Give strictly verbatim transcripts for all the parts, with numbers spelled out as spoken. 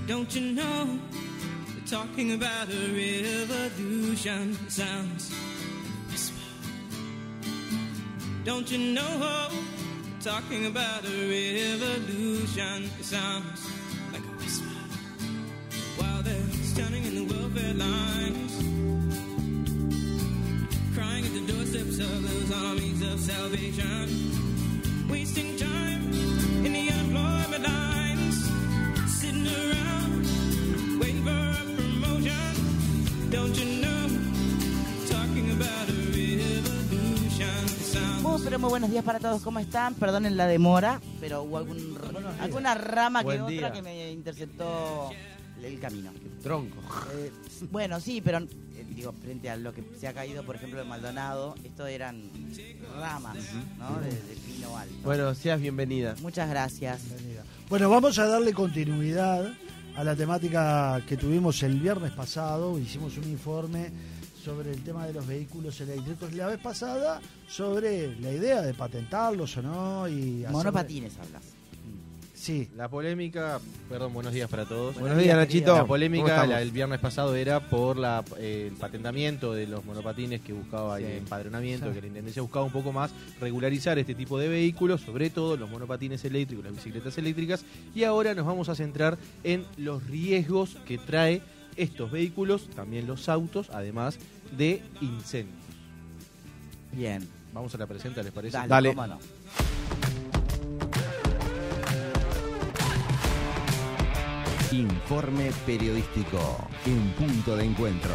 Don't you know, they're talking about a revolution. It sounds like a whisper. Don't you know, they're talking about a revolution. It sounds like a whisper. While they're standing in the welfare lines, crying at the doorsteps of those armies of salvation, wasting time in the unemployment lines, sitting around waiting for a promotion. Don't you know, talking about a revolution. Muy, pero muy buenos días para todos, ¿cómo están? Perdonen la demora, pero hubo algún, alguna rama Buen que otra día. que me interceptó el camino. Tronco. Eh, bueno, sí, pero eh, digo, frente a lo que se ha caído, por ejemplo, de Maldonado, esto eran ramas, ¿no? De, de pino alto. Bueno, seas bienvenida. Muchas gracias. Bueno, vamos a darle continuidad a la temática que tuvimos el viernes pasado. Hicimos un informe sobre el tema de los vehículos eléctricos la vez pasada, sobre la idea de patentarlos o no. Y hacer- Monopatines hablas. Sí. La polémica, perdón, buenos días para todos. Buenos días, Nachito. La ¿Cómo polémica estamos? la, el viernes pasado era por la, eh, el patentamiento de los monopatines que buscaba Sí. el empadronamiento, Sí. que la Intendencia buscaba un poco más regularizar este tipo de vehículos, sobre todo los monopatines eléctricos, las bicicletas eléctricas, y ahora nos vamos a centrar en los riesgos que trae estos vehículos, también los autos, además de incendios. Bien. Vamos a la presenta, ¿les parece? Dale, Dale. cómo no. Informe periodístico en Punto de Encuentro.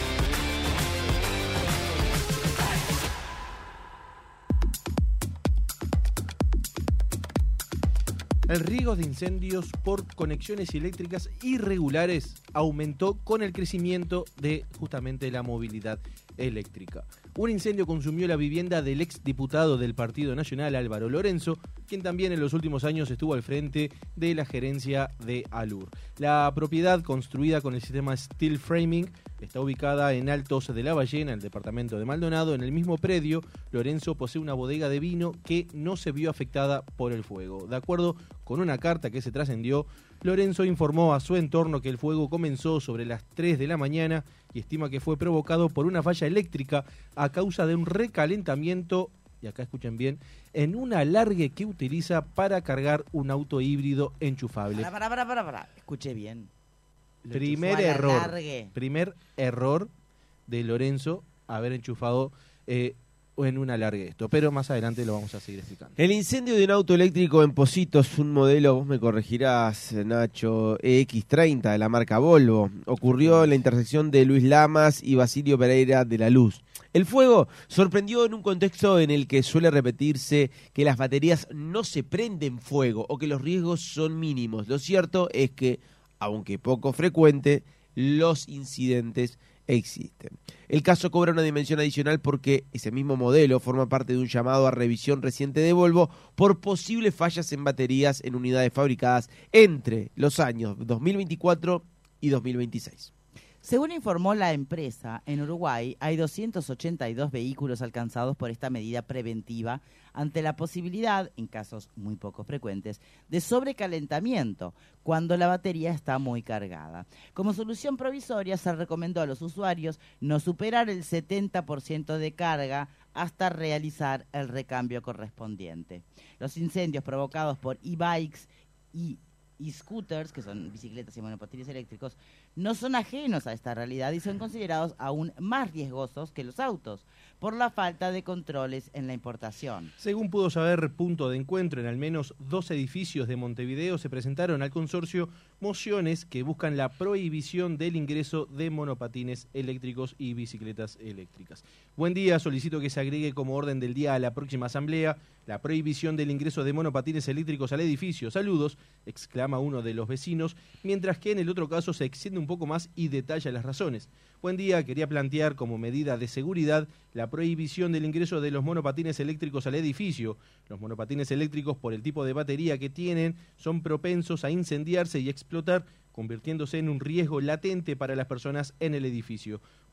El riesgo de incendios por conexiones eléctricas irregulares aumentó con el crecimiento de justamente la movilidad eléctrica. Un incendio consumió la vivienda del ex diputado del Partido Nacional, Álvaro Lorenzo, quien también en los últimos años estuvo al frente de la gerencia de Alur. La propiedad, construida con el sistema Steel Framing, está ubicada en Altos de la Ballena, en el departamento de Maldonado. En el mismo predio, Lorenzo posee una bodega de vino que no se vio afectada por el fuego. De acuerdo con una carta que se trascendió, Lorenzo informó a su entorno que el fuego comenzó sobre las tres de la mañana y estima que fue provocado por una falla eléctrica a causa de un recalentamiento, y acá escuchen bien, en un alargue que utiliza para cargar un auto híbrido enchufable. Para, para, para, para, para. Escuché bien. Lo Primer enchufó al error, alargue. primer error de Lorenzo haber enchufado eh, en un alargue esto, pero más adelante lo vamos a seguir explicando. El incendio de un auto eléctrico en Positos, un modelo, vos me corregirás, Nacho, E X treinta de la marca Volvo, ocurrió en la intersección de Luis Lamas y Basilio Pereira de la Luz. El fuego sorprendió en un contexto en el que suele repetirse que las baterías no se prenden fuego o que los riesgos son mínimos. Lo cierto es que, aunque poco frecuente, los incidentes existen. El caso cobra una dimensión adicional porque ese mismo modelo forma parte de un llamado a revisión reciente de Volvo por posibles fallas en baterías en unidades fabricadas entre los años dos mil veinticuatro y dos mil veintiséis. Según informó la empresa, en Uruguay hay doscientos ochenta y dos vehículos alcanzados por esta medida preventiva ante la posibilidad, en casos muy poco frecuentes, de sobrecalentamiento cuando la batería está muy cargada. Como solución provisoria se recomendó a los usuarios no superar el setenta por ciento de carga hasta realizar el recambio correspondiente. Los incendios provocados por e-bikes y e-scooters, que son bicicletas y monopatines eléctricos, no son ajenos a esta realidad y son considerados aún más riesgosos que los autos por la falta de controles en la importación. Según pudo saber Punto de Encuentro, en al menos dos edificios de Montevideo se presentaron al consorcio mociones que buscan la prohibición del ingreso de monopatines eléctricos y bicicletas eléctricas. Buen día, solicito que se agregue como orden del día a la próxima asamblea la prohibición del ingreso de monopatines eléctricos al edificio. Saludos, exclama uno de los vecinos, mientras que en el otro caso se extiende un poco más y detalla las razones. Buen día, quería plantear como medida de seguridad la prohibición del ingreso de los monopatines eléctricos al edificio. Los monopatines eléctricos, por el tipo de batería que tienen, son propensos a incendiarse y explotar, convirtiéndose en un riesgo latente para las personas en el edificio.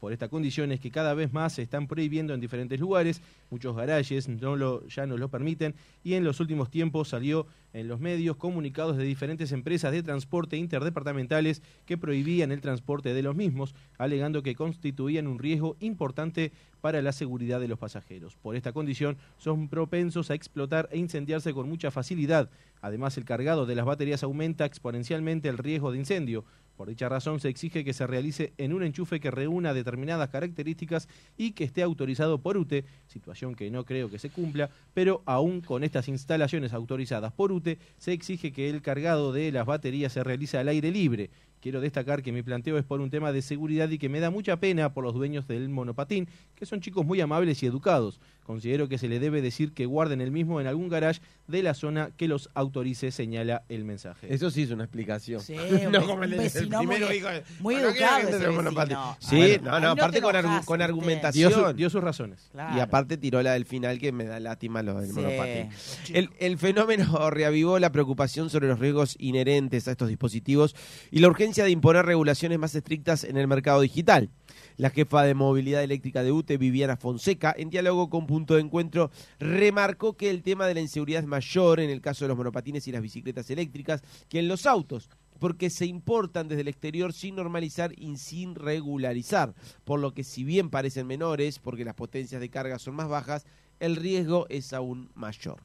Por esta condición es que cada vez más se están prohibiendo en diferentes lugares, muchos garajes no lo, ya no lo permiten, y en los últimos tiempos salió en los medios comunicados de diferentes empresas de transporte interdepartamentales que prohibían el transporte de los mismos, alegando que constituían un riesgo importante para la seguridad de los pasajeros. Por esta condición son propensos a explotar e incendiarse con mucha facilidad. Además, el cargado de las baterías aumenta exponencialmente el riesgo de incendio. Por dicha razón, se exige que se realice en un enchufe que reúna determinadas características y que esté autorizado por U T E, situación que no creo que se cumpla, pero aún con estas instalaciones autorizadas por U T E, se exige que el cargado de las baterías se realice al aire libre. Quiero destacar que mi planteo es por un tema de seguridad y que me da mucha pena por los dueños del monopatín, que son chicos muy amables y educados. Considero que se le debe decir que guarden el mismo en algún garage de la zona que los autorice, señala el mensaje. Eso sí es una explicación. Sí, no un como el, el vecino primero muy, hijo. muy Bueno, educado ¿qué ese hace el monopatín? vecino. Sí, Bueno, no, no, ahí no aparte te con, argu- enojas, con ¿viste? argumentación. Dio, su- dio sus razones. Claro. Y aparte tiró la del final que me da lástima lo del Sí. monopatín. El, el fenómeno reavivó la preocupación sobre los riesgos inherentes a estos dispositivos y la urgencia de imponer regulaciones más estrictas en el mercado digital. La jefa de movilidad eléctrica de U T E, Viviana Fonseca, en diálogo con Punto de Encuentro, remarcó que el tema de la inseguridad es mayor en el caso de los monopatines y las bicicletas eléctricas que en los autos, porque se importan desde el exterior sin normalizar y sin regularizar, por lo que si bien parecen menores, porque las potencias de carga son más bajas, el riesgo es aún mayor.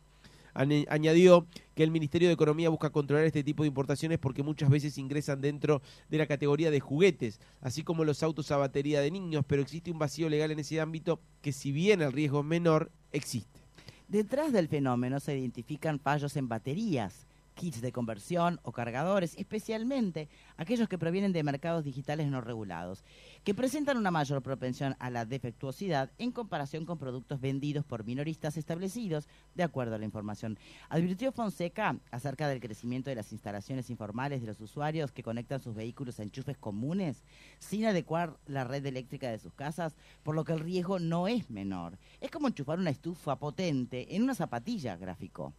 Añadió que el Ministerio de Economía busca controlar este tipo de importaciones porque muchas veces ingresan dentro de la categoría de juguetes, así como los autos a batería de niños, pero existe un vacío legal en ese ámbito que, si bien el riesgo es menor, existe. Detrás del fenómeno se identifican fallos en baterías, kits de conversión o cargadores, especialmente aquellos que provienen de mercados digitales no regulados, que presentan una mayor propensión a la defectuosidad en comparación con productos vendidos por minoristas establecidos de acuerdo a la información. Advirtió Fonseca acerca del crecimiento de las instalaciones informales de los usuarios que conectan sus vehículos a enchufes comunes sin adecuar la red eléctrica de sus casas, por lo que el riesgo no es menor. Es como enchufar una estufa potente en una zapatilla, gráfico.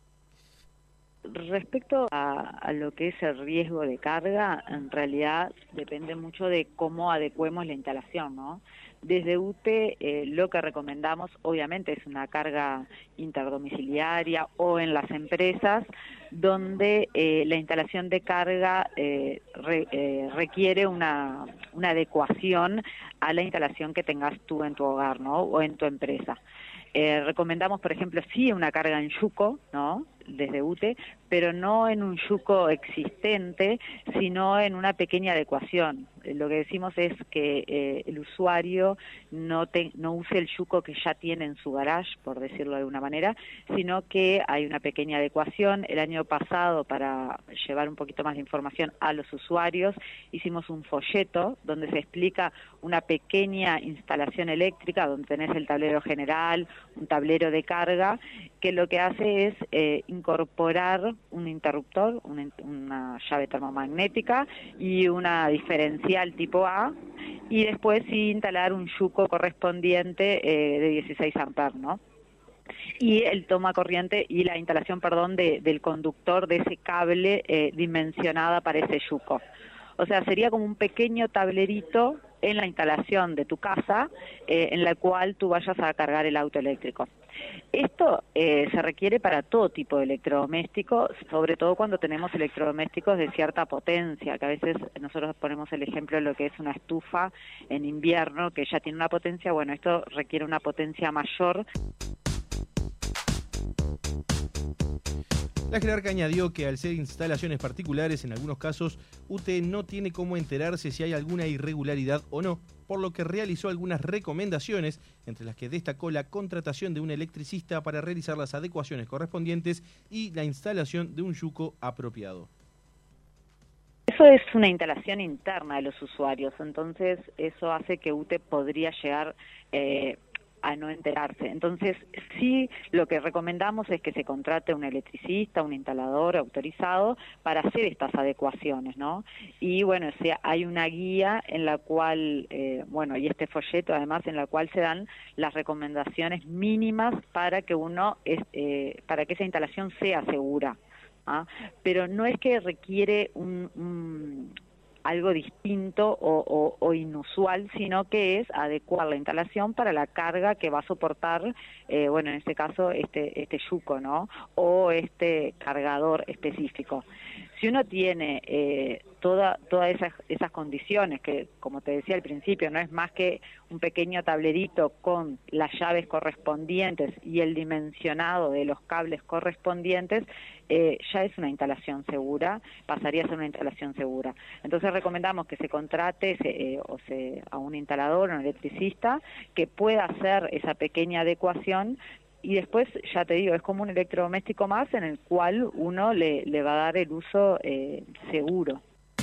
Respecto a, a lo que es el riesgo de carga, en realidad depende mucho de cómo adecuemos la instalación, ¿no? Desde U T E eh, lo que recomendamos obviamente es una carga interdomiciliaria o en las empresas donde eh, la instalación de carga eh, re, eh, requiere una, una adecuación a la instalación que tengas tú en tu hogar, ¿no? O en tu empresa. Eh, recomendamos, por ejemplo, sí una carga en yuco, ¿no? Desde U T E, pero no en un yuco existente, sino en una pequeña adecuación. Eh, lo que decimos es que eh, el usuario no, te, no use el yuco que ya tiene en su garage, por decirlo de alguna manera, sino que hay una pequeña adecuación. El año pasado, para llevar un poquito más de información a los usuarios, hicimos un folleto donde se explica una pequeña instalación eléctrica, donde tenés el tablero general, un tablero de carga, que lo que hace es eh, incorporar un interruptor, una, una llave termomagnética y una diferencial tipo A, y después sí instalar un yuco correspondiente eh, de dieciséis amperes, ¿no? Y el toma corriente y la instalación, perdón, de, del conductor de ese cable eh, dimensionada para ese yuco. O sea, sería como un pequeño tablerito en la instalación de tu casa eh, en la cual tú vayas a cargar el auto eléctrico. Esto eh, se requiere para todo tipo de electrodoméstico, sobre todo cuando tenemos electrodomésticos de cierta potencia, que a veces nosotros ponemos el ejemplo de lo que es una estufa en invierno, que ya tiene una potencia. Bueno, esto requiere una potencia mayor. La jerarca añadió que al ser instalaciones particulares, en algunos casos, U T E no tiene cómo enterarse si hay alguna irregularidad o no, por lo que realizó algunas recomendaciones, entre las que destacó la contratación de un electricista para realizar las adecuaciones correspondientes y la instalación de un yuco apropiado. Eso es una instalación interna de los usuarios, entonces eso hace que U T E podría llegar eh, a no enterarse. Entonces, sí, lo que recomendamos es que se contrate un electricista, un instalador autorizado para hacer estas adecuaciones, ¿no? Y bueno, o sea, hay una guía en la cual, eh, bueno, y este folleto además en la cual se dan las recomendaciones mínimas para que uno, es, eh, para que esa instalación sea segura. ¿Ah? Pero no es que requiere un, un, algo distinto o, o, o inusual, sino que es adecuar la instalación para la carga que va a soportar, eh, bueno, en este caso, este, este yuco, ¿no? O este cargador específico. Si uno tiene eh, toda, todas esas, esas condiciones, que como te decía al principio, no es más que un pequeño tablerito con las llaves correspondientes y el dimensionado de los cables correspondientes, eh, ya es una instalación segura, pasaría a ser una instalación segura. Entonces recomendamos que se contrate se, eh, o se, a un instalador, un electricista, que pueda hacer esa pequeña adecuación. Y después, ya te digo, es como un electrodoméstico más en el cual uno le, le va a dar el uso eh, seguro.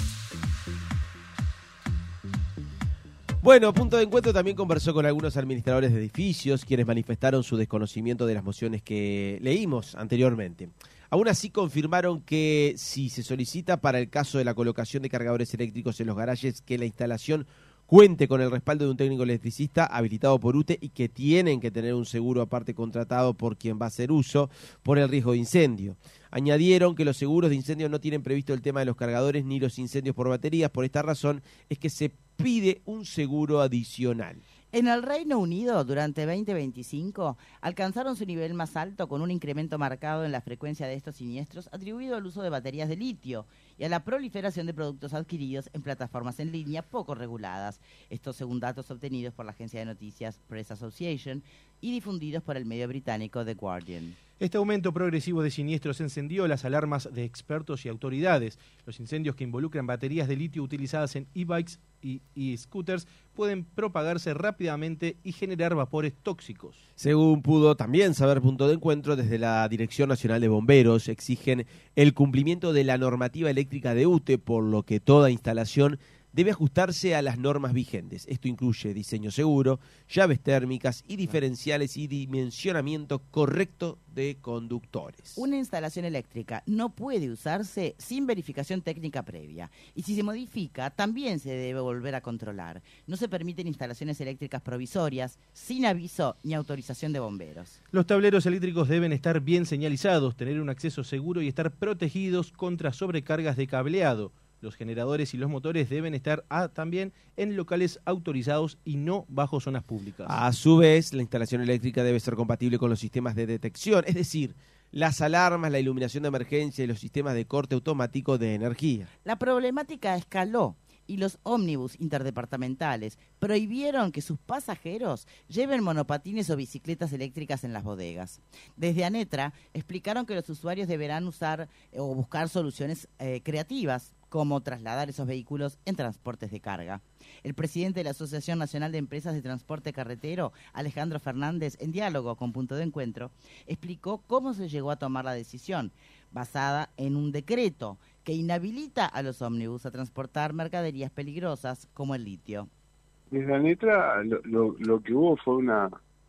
Bueno, Punto de Encuentro también conversó con algunos administradores de edificios, quienes manifestaron su desconocimiento de las mociones que leímos anteriormente. Aún así confirmaron que si se solicita para el caso de la colocación de cargadores eléctricos en los garajes, que la instalación cuente con el respaldo de un técnico electricista habilitado por U T E y que tienen que tener un seguro aparte contratado por quien va a hacer uso por el riesgo de incendio. Añadieron que los seguros de incendio no tienen previsto el tema de los cargadores ni los incendios por baterías. Por esta razón es que se pide un seguro adicional. En el Reino Unido, durante veinte veinticinco, alcanzaron su nivel más alto con un incremento marcado en la frecuencia de estos siniestros atribuido al uso de baterías de litio y a la proliferación de productos adquiridos en plataformas en línea poco reguladas. Esto según datos obtenidos por la agencia de noticias Press Association y difundidos por el medio británico The Guardian. Este aumento progresivo de siniestros encendió las alarmas de expertos y autoridades. Los incendios que involucran baterías de litio utilizadas en e-bikes y e-scooters pueden propagarse rápidamente y generar vapores tóxicos. Según pudo también saber Punto de Encuentro, desde la Dirección Nacional de Bomberos exigen el cumplimiento de la normativa eléctrica de U T E, por lo que toda instalación debe ajustarse a las normas vigentes. Esto incluye diseño seguro, llaves térmicas y diferenciales y dimensionamiento correcto de conductores. Una instalación eléctrica no puede usarse sin verificación técnica previa y si se modifica también se debe volver a controlar. No se permiten instalaciones eléctricas provisorias sin aviso ni autorización de bomberos. Los tableros eléctricos deben estar bien señalizados, tener un acceso seguro y estar protegidos contra sobrecargas de cableado. Los generadores y los motores deben estar ah, también en locales autorizados y no bajo zonas públicas. A su vez, la instalación eléctrica debe ser compatible con los sistemas de detección, es decir, las alarmas, la iluminación de emergencia y los sistemas de corte automático de energía. La problemática escaló y los ómnibus interdepartamentales prohibieron que sus pasajeros lleven monopatines o bicicletas eléctricas en las bodegas. Desde ANETRA explicaron que los usuarios deberán usar eh, o buscar soluciones eh, creativas, como trasladar esos vehículos en transportes de carga. El presidente de la Asociación Nacional de Empresas de Transporte Carretero, Alejandro Fernández, en diálogo con Punto de Encuentro, explicó cómo se llegó a tomar la decisión, basada en un decreto que inhabilita a los ómnibus a transportar mercaderías peligrosas como el litio. Desde ANETRA lo, lo, lo que hubo fue una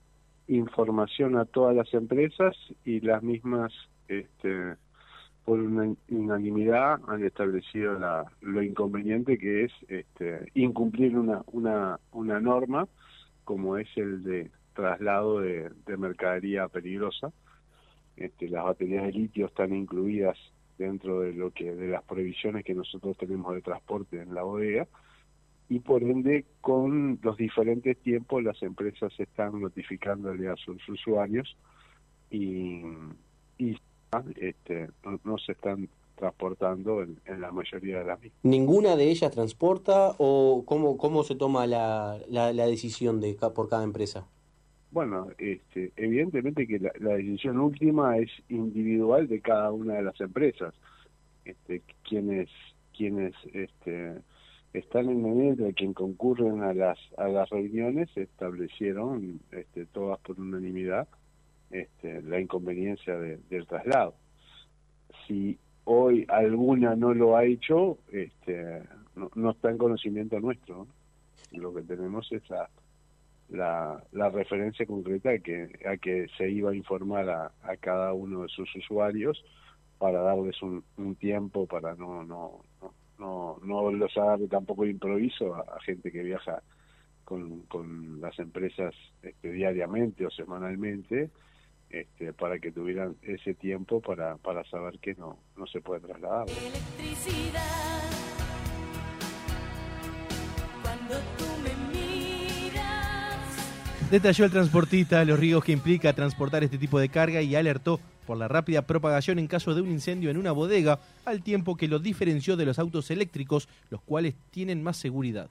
información a todas las empresas y las mismas, este, por una unanimidad, han establecido la, lo inconveniente que es este, incumplir una, una, una norma como es el de traslado de, de mercadería peligrosa. Este, las baterías de litio están incluidas dentro de lo que de las prohibiciones que nosotros tenemos de transporte en la bodega y por ende con los diferentes tiempos las empresas están notificándole a sus usuarios y, y este, no, no se están transportando en, en la mayoría de las mismas. ¿Ninguna de ellas transporta o cómo, cómo se toma la, la, la decisión de por cada empresa? Bueno, este, evidentemente que la, la decisión última es individual de cada una de las empresas. Este, quienes quienes este, están en ANETRA, quien concurren a las a las reuniones, establecieron este, todas por unanimidad este, la inconveniencia de, del traslado. Si hoy alguna no lo ha hecho, este, no, no está en conocimiento nuestro, ¿no? Lo que tenemos es la La, la referencia concreta a que, a que se iba a informar a, a cada uno de sus usuarios para darles un, un tiempo para no no no no los agarre tampoco de improviso a, a gente que viaja con, con las empresas este, diariamente o semanalmente, este, para que tuvieran ese tiempo para, para saber que no, no se puede trasladar. Electricidad cuando tú me miras. Detalló el transportista los riesgos que implica transportar este tipo de carga y alertó por la rápida propagación en caso de un incendio en una bodega, al tiempo que lo diferenció de los autos eléctricos, los cuales tienen más seguridad.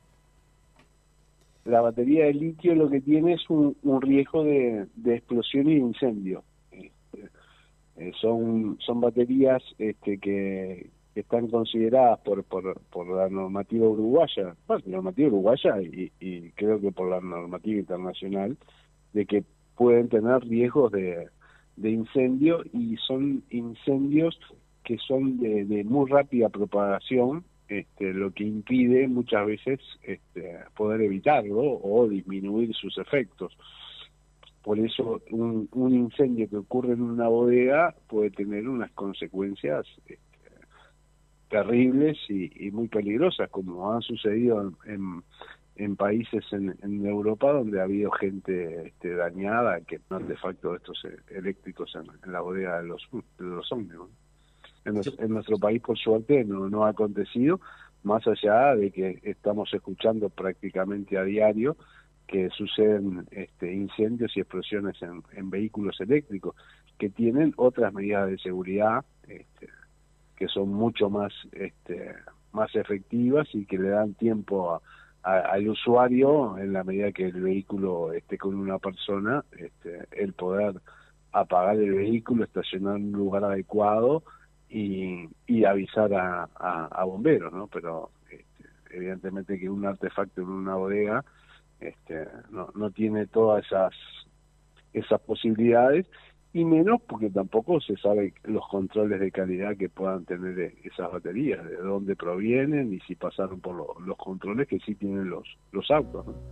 La batería de litio lo que tiene es un, un riesgo de, de explosión y de incendio. Este, eh, son, son baterías este, que, que están consideradas por, por, por la normativa uruguaya, bueno, la normativa uruguaya y, y creo que por la normativa internacional, de que pueden tener riesgos de, de incendio, y son incendios que son de, de muy rápida propagación. Este, lo que impide muchas veces este, poder evitarlo o disminuir sus efectos. Por eso un, un incendio que ocurre en una bodega puede tener unas consecuencias este, terribles y, y muy peligrosas, como han sucedido en, en países en, en Europa donde ha habido gente este, dañada, que no artefactos estos eléctricos en, en la bodega de los, de los ómnibus. En, nos, en nuestro país, por suerte, no, no ha acontecido, más allá de que estamos escuchando prácticamente a diario que suceden este, incendios y explosiones en, en vehículos eléctricos, que tienen otras medidas de seguridad este, que son mucho más, este, más efectivas y que le dan tiempo a, a, al usuario, en la medida que el vehículo esté con una persona, este, el poder apagar el vehículo, estacionar en un lugar adecuado, Y, y avisar a, a, a bomberos, ¿no? Pero este, evidentemente que un artefacto en una bodega este, no, no tiene todas esas esas posibilidades, y menos porque tampoco se sabe los controles de calidad que puedan tener esas baterías, de dónde provienen y si pasaron por lo, los controles que sí tienen los, los autos, ¿no?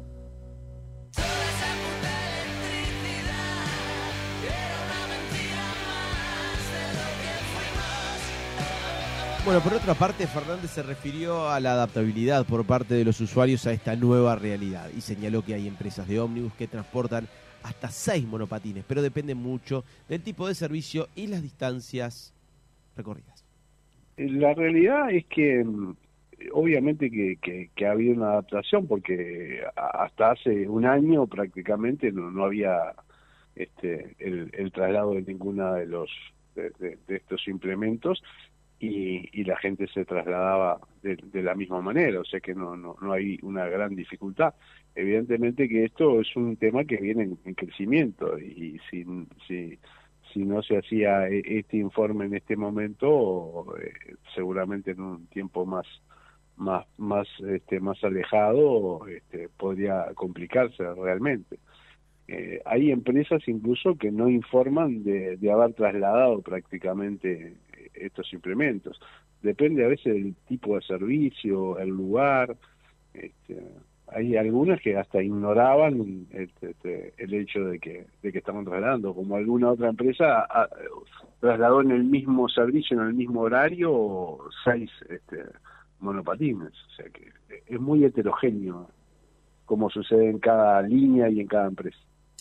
Bueno, por otra parte, Fernández se refirió a la adaptabilidad por parte de los usuarios a esta nueva realidad y señaló que hay empresas de ómnibus que transportan hasta seis monopatines, pero depende mucho del tipo de servicio y las distancias recorridas. La realidad es que obviamente que, que, que ha habido una adaptación, porque hasta hace un año prácticamente no, no había este el, el traslado de ninguna de los de, de, de estos implementos. Y, y la gente se trasladaba de, de la misma manera, o sea que no, no, no hay una gran dificultad. Evidentemente que esto es un tema que viene en, en crecimiento, y si, si, si no se hacía este informe en este momento, eh, seguramente en un tiempo más más más este más alejado este, podría complicarse realmente. Eh, hay empresas incluso que no informan de, de haber trasladado prácticamente estos implementos. Depende a veces del tipo de servicio, el lugar. Este, hay algunas que hasta ignoraban este, este, el hecho de que de que estaban trasladando, como alguna otra empresa a, a, trasladó en el mismo servicio, en el mismo horario, seis este, monopatines. O sea que es muy heterogéneo como sucede en cada línea y en cada empresa.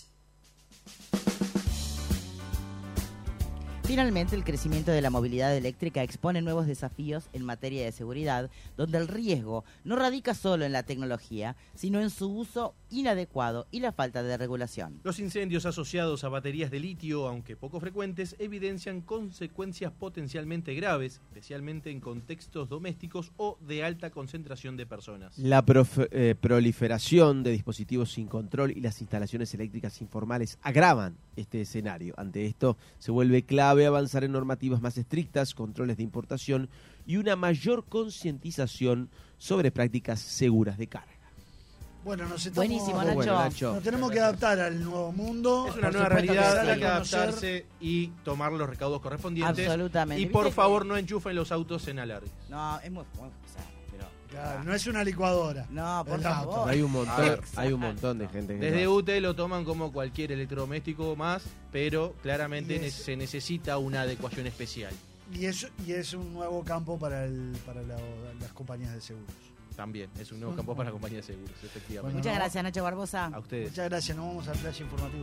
Finalmente, el crecimiento de la movilidad eléctrica expone nuevos desafíos en materia de seguridad, donde el riesgo no radica solo en la tecnología, sino en su uso inadecuado y la falta de regulación. Los incendios asociados a baterías de litio, aunque poco frecuentes, evidencian consecuencias potencialmente graves, especialmente en contextos domésticos o de alta concentración de personas. La prof- eh, proliferación de dispositivos sin control y las instalaciones eléctricas informales agravan este escenario. Ante esto, se vuelve clave avanzar en normativas más estrictas, controles de importación y una mayor concientización sobre prácticas seguras de carga. Bueno, nos estamos, Buenísimo, Nacho. Bueno, Nacho. Nos tenemos que adaptar al nuevo mundo. Es una Por nueva supuesto realidad, que hay que conocer- adaptarse y tomar los recaudos correspondientes. Absolutamente. Y ¿Viste por que- favor, no enchufen los autos en alargues. No, es muy, muy pesado, pero... Claro, no es una licuadora. No, por El favor. auto. Hay un montón, A ver. hay un montón de gente que Desde no. U T E lo toman como cualquier electrodoméstico más, pero claramente Y es- ne- se necesita una adecuación especial. Y es, y es un nuevo campo para, el, para la- las compañías de seguros. También es un nuevo campo para la compañía de seguros, efectivamente. Bueno, Muchas no. gracias, Nacho Barbosa. A ustedes. Muchas gracias, nos vamos al flash informativo.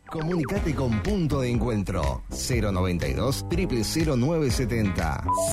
Comunicate con Punto de Encuentro cero noventa y dos, cero cero nueve setenta.